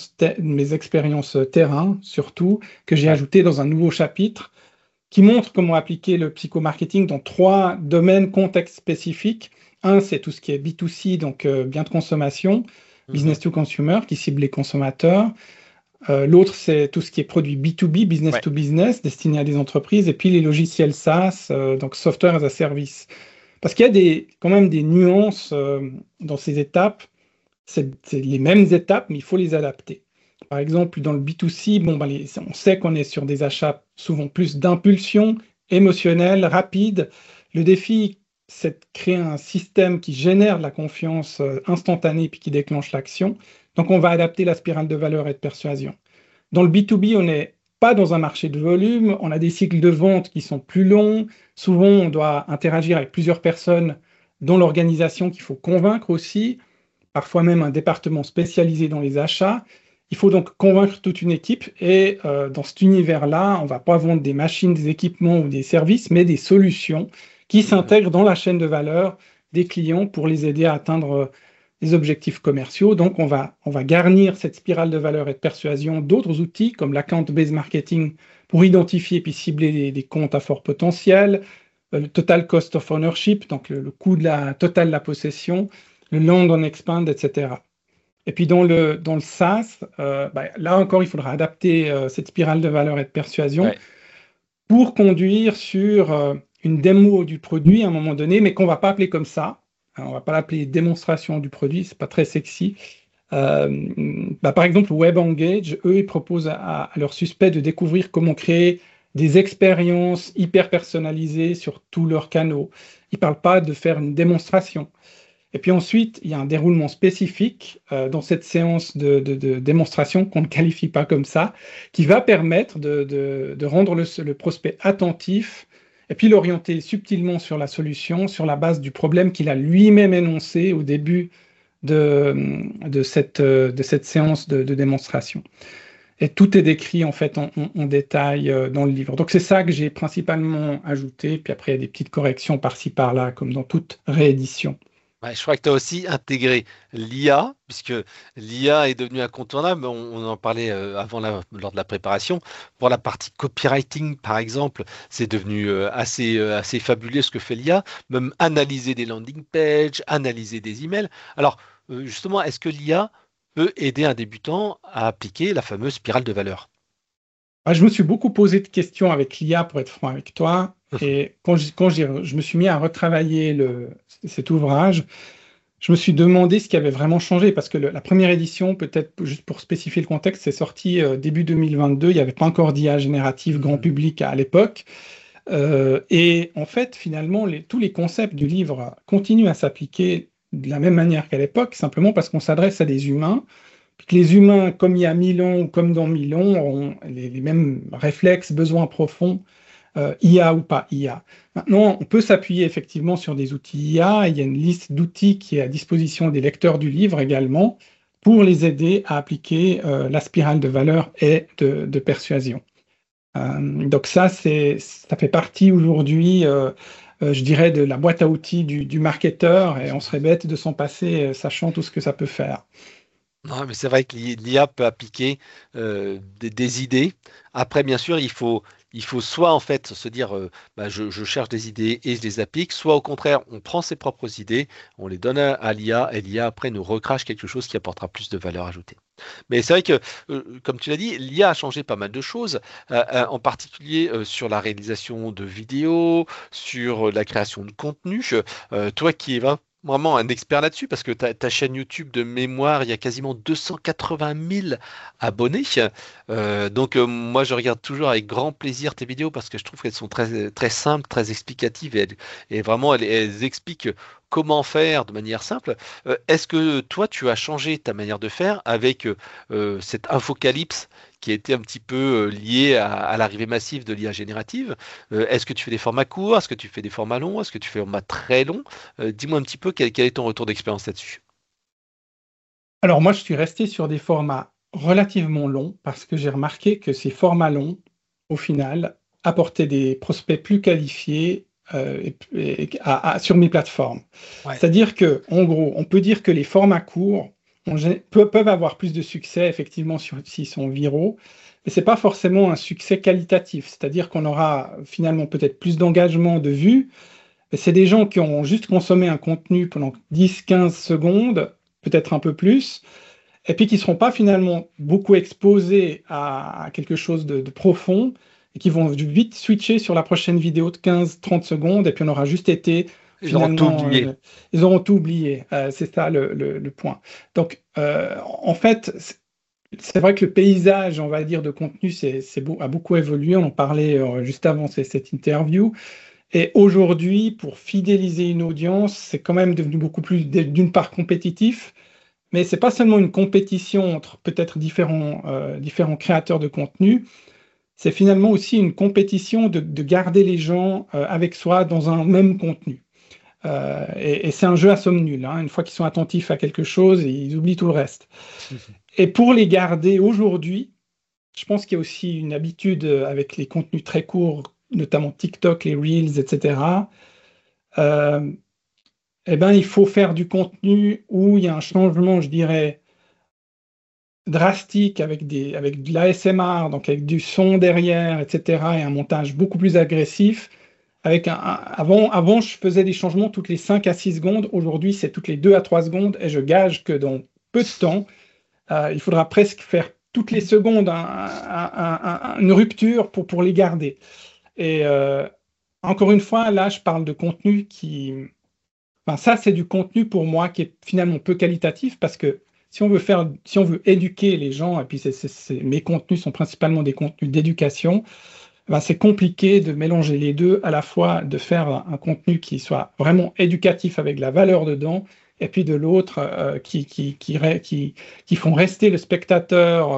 mes expériences terrain, surtout, que j'ai Ouais. ajouté dans un nouveau chapitre qui montre comment appliquer le psychomarketing dans 3 domaines, contextes spécifiques. Un, c'est tout ce qui est B2C, donc bien de consommation, Mhm. business to consumer, qui cible les consommateurs. L'autre, c'est tout ce qui est produit B2B, business Ouais. to business, destiné à des entreprises. Et puis les logiciels SaaS, donc software as a service. Parce qu'il y a quand même des nuances dans ces étapes. C'est les mêmes étapes, mais il faut les adapter. Par exemple, dans le B2C, bon, ben, on sait qu'on est sur des achats souvent plus d'impulsion émotionnelle, rapide. Le défi, c'est de créer un système qui génère de la confiance instantanée puis qui déclenche l'action. Donc, on va adapter la spirale de valeur et de persuasion. Dans le B2B, on n'est pas dans un marché de volume, on a des cycles de vente qui sont plus longs. Souvent, on doit interagir avec plusieurs personnes dans l'organisation qu'il faut convaincre aussi, parfois même un département spécialisé dans les achats. Il faut donc convaincre toute une équipe et dans cet univers-là, on ne va pas vendre des machines, des équipements ou des services, mais des solutions qui Mhm. s'intègrent dans la chaîne de valeur des clients pour les aider à atteindre les objectifs commerciaux. Donc, on va garnir cette spirale de valeur et de persuasion d'autres outils comme l'account-based marketing pour identifier et puis cibler des comptes à fort potentiel, le total cost of ownership, donc le coût total de la possession, le land on expand, etc. Et puis dans le SaaS, bah, là encore, il faudra adapter cette spirale de valeur et de persuasion Ouais. pour conduire sur une démo du produit à un moment donné, mais qu'on ne va pas appeler comme ça. Alors, on ne va pas l'appeler démonstration du produit, c'est pas très sexy. Bah, par exemple, WebEngage, eux, ils proposent à leurs suspects de découvrir comment créer des expériences hyper personnalisées sur tous leurs canaux. Ils ne parlent pas de faire une démonstration. Et puis ensuite, il y a un déroulement spécifique dans cette séance de démonstration qu'on ne qualifie pas comme ça, qui va permettre de rendre le prospect attentif et puis l'orienter subtilement sur la solution, sur la base du problème qu'il a lui-même énoncé au début de cette séance de démonstration. Et tout est décrit en fait en détail dans le livre. Donc c'est ça que j'ai principalement ajouté, puis après il y a des petites corrections par-ci par-là, comme dans toute réédition. Ouais, je crois que tu as aussi intégré l'IA, puisque l'IA est devenue incontournable. On en parlait lors de la préparation. Pour la partie copywriting, par exemple, c'est devenu assez fabuleux ce que fait l'IA. Même analyser des landing pages, analyser des emails. Alors, justement, est-ce que l'IA peut aider un débutant à appliquer la fameuse spirale de valeur? Ah, je me suis beaucoup posé de questions avec l'IA, pour être franc avec toi. Et je me suis mis à retravailler cet ouvrage, je me suis demandé ce qui avait vraiment changé, parce que la première édition, peut-être juste pour spécifier le contexte, c'est sorti début 2022, il n'y avait pas encore d'IA générative grand Mhm. public à l'époque. Et en fait, finalement, tous les concepts du livre continuent à s'appliquer de la même manière qu'à l'époque, simplement parce qu'on s'adresse à des humains, puis que les humains, comme il y a 1000 ans ou comme dans 1000 ans, ont les mêmes réflexes, besoins profonds, IA ou pas IA. Maintenant, on peut s'appuyer effectivement sur des outils IA. Il y a une liste d'outils qui est à disposition des lecteurs du livre également pour les aider à appliquer la spirale de valeur et de persuasion. Donc ça fait partie aujourd'hui, je dirais, de la boîte à outils du marketeur, et on serait bête de s'en passer, sachant tout ce que ça peut faire. Non, mais c'est vrai que l'IA peut appliquer des idées. Après, bien sûr, il faut soit en fait se dire bah, je cherche des idées et je les applique, soit au contraire, on prend ses propres idées, on les donne à l'IA et l'IA après nous recrache quelque chose qui apportera plus de valeur ajoutée. Mais c'est vrai que, comme tu l'as dit, l'IA a changé pas mal de choses, en particulier sur la réalisation de vidéos, sur la création de contenu. Toi qui es vraiment un expert là-dessus, parce que ta chaîne YouTube de mémoire, il y a quasiment 280 000 abonnés. Donc moi, je regarde toujours avec grand plaisir tes vidéos parce que je trouve qu'elles sont très, très simples, très explicatives et vraiment elles expliquent comment faire de manière simple. Est-ce que toi, tu as changé ta manière de faire avec cette infocalypse qui a été un petit peu liée à l'arrivée massive de l'IA générative? Est-ce que tu fais des formats courts? Est-ce que tu fais des formats longs? Est-ce que tu fais des formats très longs? Dis-moi un petit peu quel est ton retour d'expérience là-dessus. Alors moi, je suis resté sur des formats relativement longs parce que j'ai remarqué que ces formats longs, au final, apportaient des prospects plus qualifiés sur mes plateformes. Ouais. C'est-à-dire que, en gros, on peut dire que les formats courts peuvent avoir plus de succès, effectivement, s'ils sont viraux, mais c'est pas forcément un succès qualitatif. C'est-à-dire qu'on aura finalement peut-être plus d'engagement de vues, mais c'est des gens qui ont juste consommé un contenu pendant 10-15 secondes, peut-être un peu plus, et puis qui ne seront pas finalement beaucoup exposés à quelque chose de profond, et qui vont vite switcher sur la prochaine vidéo de 15-30 secondes, et puis on aura juste été Ils auront tout finalement, oublié. ils auront tout oublié. C'est ça le point. Donc, en fait, c'est vrai que le paysage, on va dire, de contenu a beaucoup évolué. On en parlait juste avant cette interview. Et aujourd'hui, pour fidéliser une audience, c'est quand même devenu beaucoup plus, d'une part, compétitif, mais c'est pas seulement une compétition entre peut-être différents créateurs de contenu, c'est finalement aussi une compétition de garder les gens avec soi dans un même contenu. Et c'est un jeu à somme nulle, hein. Une fois qu'ils sont attentifs à quelque chose, ils oublient tout le reste. Et pour les garder aujourd'hui, je pense qu'il y a aussi une habitude avec les contenus très courts, notamment TikTok, les Reels, etc. Euh, eh ben, il faut faire du contenu où il y a un changement, je dirais, drastique avec de l'ASMR, donc avec du son derrière, etc., et un montage beaucoup plus agressif. Avant, je faisais des changements toutes les 5 à 6 secondes. Aujourd'hui, c'est toutes les 2 à 3 secondes. Et je gage que dans peu de temps, il faudra presque faire toutes les secondes une rupture pour les garder. Et encore une fois, là, je parle de contenu enfin, ça, c'est du contenu pour moi qui est finalement peu qualitatif parce que si on veut éduquer les gens, et puis mes contenus sont principalement des contenus d'éducation, ben, c'est compliqué de mélanger les deux, à la fois de faire un contenu qui soit vraiment éducatif avec de la valeur dedans, et puis de l'autre qui font rester le spectateur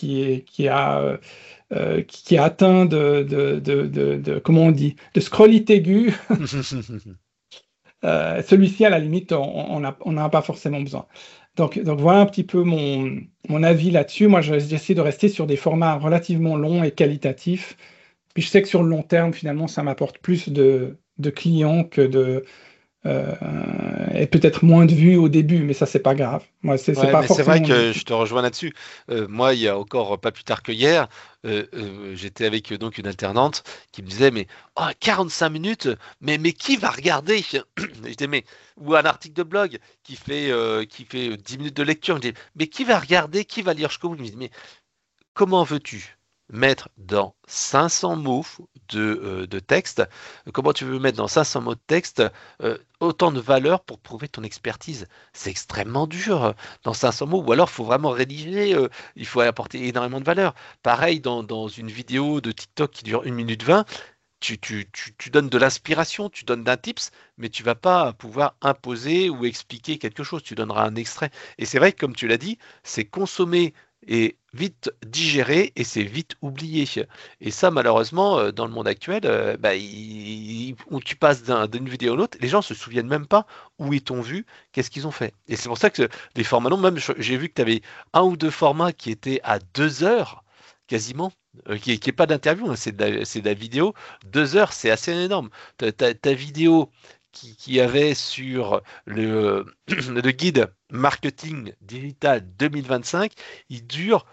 qui est atteint comment on dit, de scrollite aigu. Celui-ci, à la limite, on n'en a pas forcément besoin. Donc voilà un petit peu mon avis là-dessus. Moi, j'essaie de rester sur des formats relativement longs et qualitatifs. Puis je sais que sur le long terme, finalement, ça m'apporte plus de clients euh, et peut-être moins de vues au début, mais ça, c'est pas grave. Moi, c'est Ouais, pas mais c'est vrai forcément. que je te rejoins là-dessus. Moi, il y a encore pas plus tard que hier, j'étais avec donc une alternante qui me disait, mais oh, 45 minutes, mais qui va regarder? Je disais, mais ou un article de blog qui fait 10 minutes de lecture. Je dis, mais qui va regarder? Qui va lire jusqu'au bout? Je me dis, mais comment veux-tu mettre dans 500 mots de texte, comment tu veux mettre dans 500 mots de texte autant de valeur pour prouver ton expertise? C'est extrêmement dur dans 500 mots, ou alors il faut vraiment rédiger, il faut apporter énormément de valeur. Pareil, dans une vidéo de TikTok qui dure 1 minute 20, tu donnes de l'inspiration, tu donnes d'un tips, mais tu vas pas pouvoir imposer ou expliquer quelque chose, tu donneras un extrait. Et c'est vrai que, comme tu l'as dit, c'est consommer et vite digéré et c'est vite oublié. Et ça, malheureusement, dans le monde actuel, bah, où tu passes d'une vidéo à l'autre, les gens se souviennent même pas où ils t'ont vu, qu'est-ce qu'ils ont fait. Et c'est pour ça que les formats longs, même j'ai vu que tu avais un ou deux formats qui étaient à 2 heures, quasiment, qui est pas d'interview, hein, c'est de la vidéo. 2 heures, c'est assez énorme. Ta vidéo qu'il y avait sur le guide marketing digital 2025, il dure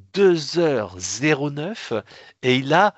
2h09 et il a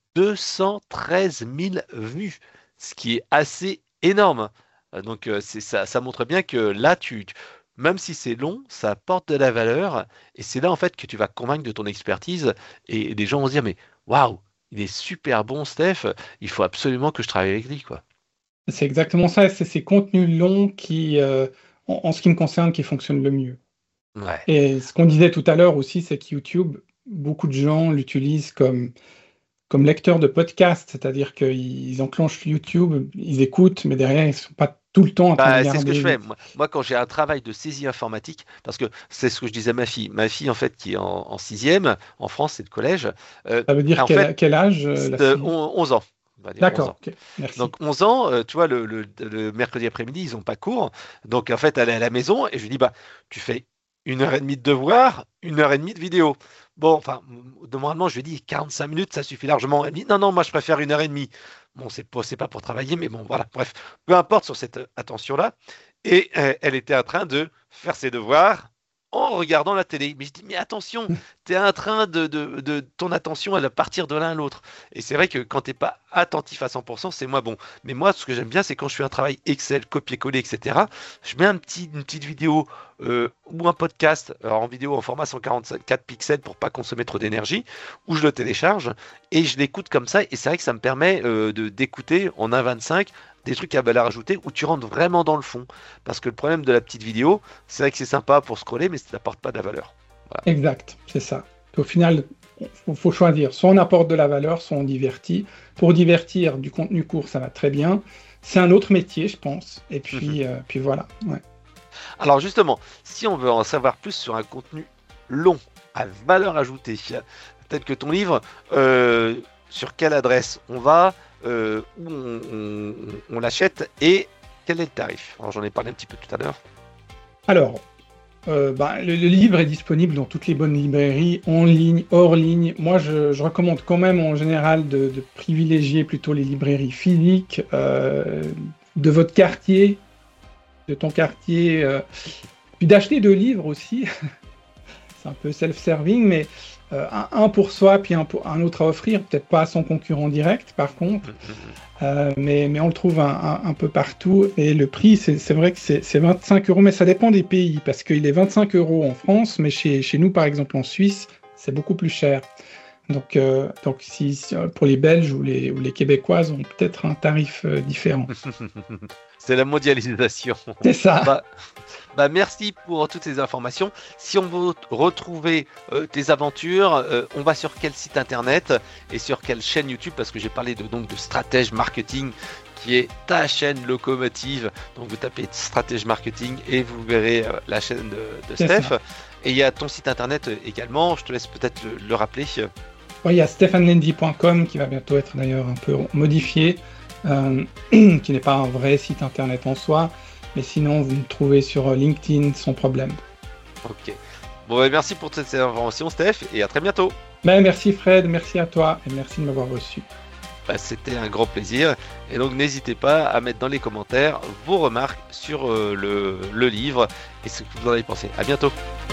213 000 vues, ce qui est assez énorme. Donc ça montre bien que là, même si c'est long, ça apporte de la valeur et c'est là en fait que tu vas convaincre de ton expertise et les gens vont se dire mais waouh, il est super bon Steph, il faut absolument que je travaille avec lui quoi. C'est exactement ça, c'est ces contenus longs qui, en ce qui me concerne, qui fonctionnent le mieux. Ouais. Et ce qu'on disait tout à l'heure aussi, c'est que YouTube, beaucoup de gens l'utilisent comme lecteur de podcast, c'est-à-dire qu'ils enclenchent YouTube, ils écoutent, mais derrière, ils ne sont pas tout le temps en train de Bah, c'est ce que je regarder. fais. Moi, quand j'ai un travail de saisie informatique, parce que c'est ce que je disais à ma fille. Ma fille, en fait, qui est en sixième, en France, c'est le collège. Ça veut dire En fait, quel âge, la c'est fille? 11 ans. On va dire 11 D'accord, ans. ok, merci. Donc 11 ans, tu vois, le mercredi après-midi, ils n'ont pas cours. Donc en fait, elle est à la maison et je lui dis, bah, tu fais 1h30 de devoir, 1h30 de vidéo. Bon, enfin, normalement, je lui ai dit 45 minutes, ça suffit largement. Elle me dit, non, non, moi je préfère 1h30. Bon, c'est pas pour travailler, mais bon, voilà, bref, peu importe sur cette attention-là. Et elle était en train de faire ses devoirs en regardant la télé. Mais je dis, mais attention, tu es en train ton attention, elle va partir de l'un à l'autre. Et c'est vrai que quand tu n'es pas attentif à 100%, c'est moins bon. Mais moi, ce que j'aime bien, c'est quand je fais un travail Excel, copier-coller, etc. Je mets une petite vidéo ou un podcast en vidéo en format 144 pixels pour pas consommer trop d'énergie, ou je le télécharge et je l'écoute comme ça. Et c'est vrai que ça me permet d'écouter en 1.25 des trucs à valeur ajoutée où tu rentres vraiment dans le fond. Parce que le problème de la petite vidéo, c'est vrai que c'est sympa pour scroller, mais ça n'apporte pas de la valeur. Voilà. Exact, c'est ça. Au final, il faut choisir. Soit on apporte de la valeur, soit on divertit. Pour divertir, du contenu court, ça va très bien. C'est un autre métier, je pense. Et puis, puis voilà. Ouais. Alors justement, si on veut en savoir plus sur un contenu long, à valeur ajoutée, peut-être que ton livre, sur quelle adresse on va, où on l'achète et quel est le tarif? Alors j'en ai parlé un petit peu tout à l'heure. Alors, le livre est disponible dans toutes les bonnes librairies, en ligne, hors ligne. Moi, je recommande quand même en général de privilégier plutôt les librairies physiques de votre quartier, de ton quartier, puis d'acheter 2 livres aussi. C'est un peu self-serving, mais un pour soi, puis un autre à offrir, peut-être pas à son concurrent direct par contre, mais on le trouve un peu partout. Et le prix, c'est vrai que c'est 25 €, mais ça dépend des pays, parce qu'il est 25 € en France, mais chez nous, par exemple en Suisse, c'est beaucoup plus cher. Donc si pour les Belges ou les Québécoises ont peut-être un tarif différent. C'est la mondialisation. C'est ça. Bah, merci pour toutes ces informations. Si on veut retrouver tes aventures, on va sur quel site internet et sur quelle chaîne YouTube? Parce que j'ai parlé de Stratège Marketing qui est ta chaîne locomotive. Donc vous tapez Stratège Marketing et vous verrez la chaîne de Steph. Ça. Et il y a ton site internet également. Je te laisse peut-être le rappeler. Oui, il y a stephanlendy.com qui va bientôt être d'ailleurs un peu modifié, qui n'est pas un vrai site internet en soi, mais sinon vous me trouvez sur LinkedIn sans problème. Ok. Bon, bah, merci pour toutes ces informations, Steph, et à très bientôt. Merci Fred, merci à toi et merci de m'avoir reçu. Bah, c'était un grand plaisir. Et donc n'hésitez pas à mettre dans les commentaires vos remarques sur le livre et ce que vous en avez pensé. À bientôt.